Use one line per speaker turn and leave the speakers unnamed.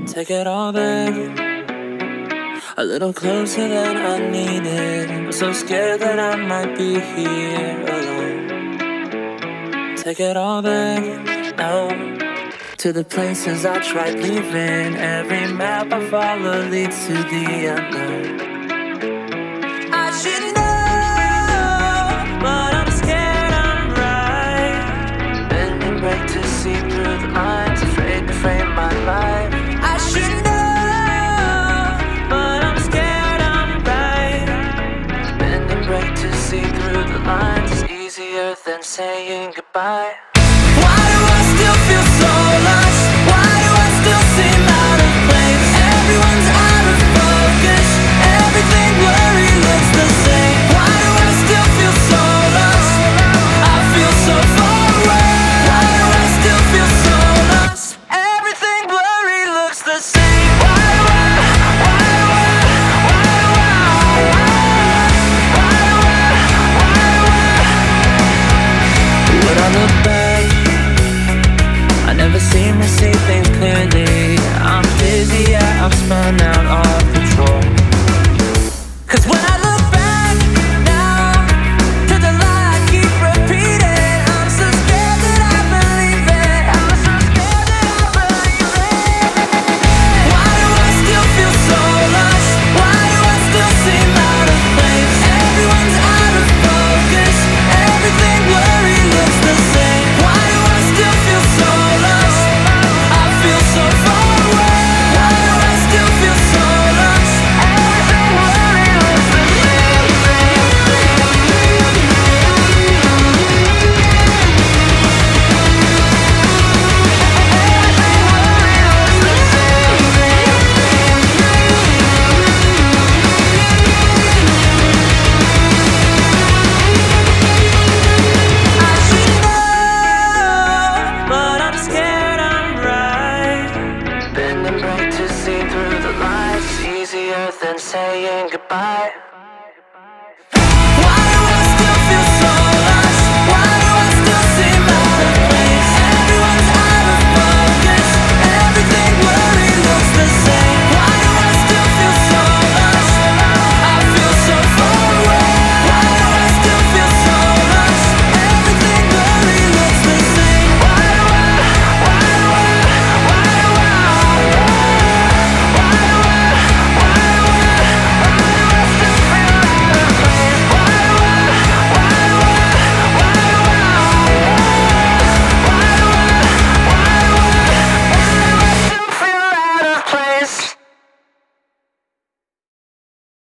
Take it all back, a little closer than I needed. I'm so scared that I might be here alone. Take it all back, now, to the places I tried leaving. Every map I follow leads to the unknown. I should know, but I'm scared I'm right. Bend and break to see through the lines, afraid to frame my life. I should know, but I'm scared I'm right. Bend and break to see through the lines is easier than saying goodbye. Why do I still feel so lost? Why do I still seem out of place? Everyone's out of focus, everything blurry looks the same. Why do I still feel so lost? I feel so far away. Why do I still feel so lost? Everything blurry looks the same. Why do I Would I look back? I never seem to see things clearly. I'm dizzy, yeah, I've spun out of control. 'Cause when I look back now to the lie I keep repeating, I'm so scared that I believe it. I'm so scared that I believe it. Why do I still feel so lost? Why do I still seem out of place? Everyone's out of focus, everything blurry looks the same. Why do I still feel so lost? I feel so far away. Why do I still feel so lost? Everything blurry looks the same. I should know, but I'm scared I'm right. Bend and break to see through the lies, easier than saying goodbye.